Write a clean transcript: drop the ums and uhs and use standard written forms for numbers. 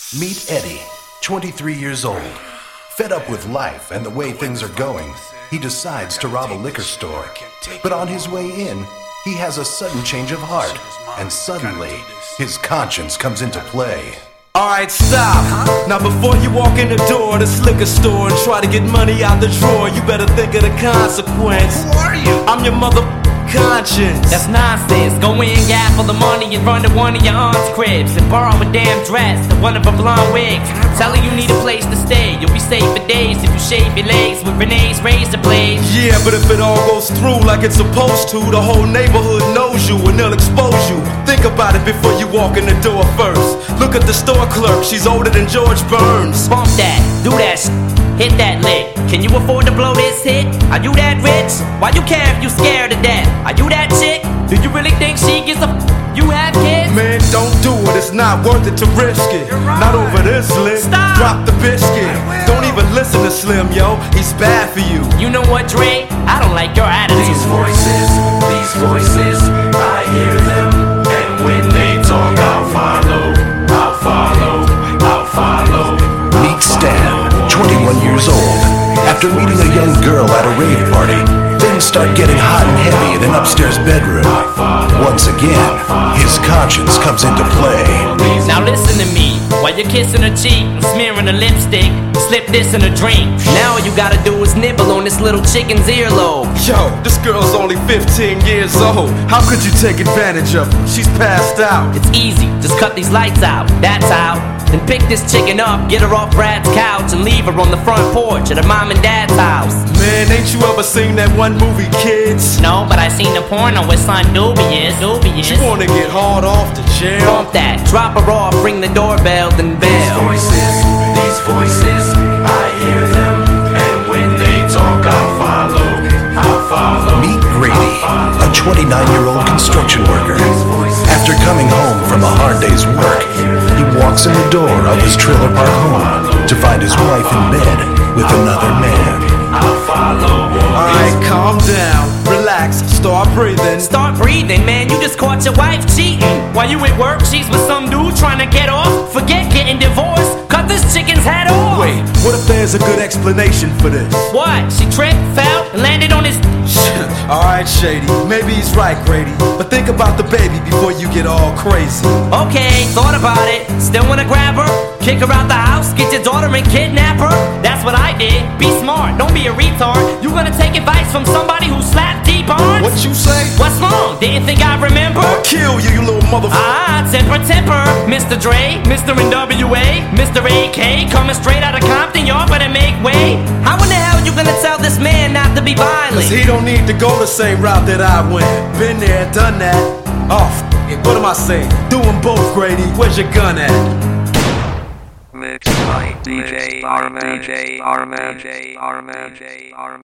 Meet Eddie, 23 years old. Fed up with life and the way things are going, he decides to rob a liquor store. But on his way in, he has a sudden change of heart, and suddenly, his conscience comes into play. Alright, stop. Now before you walk in the door of this liquor store and try to get money out the drawer, you better think of the consequence. Who are you? I'm your mother conscience. That's nonsense. Go in, gaffle the money and run to one of your aunt's cribs and borrow a damn dress and one of her blonde wigs. Tell her you need a place to stay. You'll be safe for days if you shave your legs with Renee's razor blades. Yeah, but if it all goes through like it's supposed to, the whole neighborhood knows you and they'll expose you. Think about it before you walk in the door first. Look at the store clerk, she's older than George Burns. Bump that, do that hit that lick. Can you afford to blow this hit? Are you that rich? Why you care if you scared to death? Are you that chick? Do you really think she gives a you have kids? Man, don't do it, it's not worth it to risk it. Right. Not over this lip. Stop. Drop the biscuit. Don't even listen to Slim, yo, he's bad for you. You know what, Dre? I don't like your attitude. These voices, I hear them. And when they talk, I'll follow. Meet Stan, 21 years old. After meeting a young girl at a rave party, things start getting hot and heavy in an upstairs bedroom. Once again, his conscience comes into play. Now listen to me. While you're kissing her cheek and smearing her lipstick, slip this in a drink. Now all you gotta do is nibble on this little chicken's earlobe. Yo, this girl's only 15 years old. How could you take advantage of her? She's passed out. It's easy, just cut these lights out. That's how. Then pick this chicken up, get her off Brad's couch, and leave her on the front porch at her mom and dad's house. Man, ain't you ever seen that one movie, Kids? No, but I seen the porno with son Dubious. You wanna get hard off the jail? Bump that, drop her off, ring the doorbell, then bail. These voices, I hear them. And when they talk, I'll follow. Meet Grady, a 29-year-old construction worker. After coming home from a hard day's work, he walks in the door of his trailer park home to find his wife in bed with another man. Alright, calm down, relax, start breathing. Start breathing, man, you just caught your wife cheating. While you at work, she's with some dude trying to get off. Forget getting divorced, cut this chicken's head off. Wait, what if there's a good explanation for this? What? She tripped, fell, and landed on his... Alright, Shady, maybe he's right, Grady. But think about the baby before you get all crazy. Okay, thought about it. Still wanna grab her? Kick her out the house, get your daughter and kidnap her? That's what I did. Be smart, don't be a retard. You gonna take advice from somebody who slapped D-Barnes? What you say? What's wrong? Didn't think I'd remember? I'll kill you, you little motherfucker. Temper, Mr. Dre, Mr. NWA, Mr. AK, coming straight out of Compton, y'all better make way. How in the hell you gonna tell this man not to be violent? Cause he don't need to go the same route that I went. Been there, done that. Oh, f*** it, what am I saying? Do them both, Grady. Where's your gun at? Mixed by DJ Arman.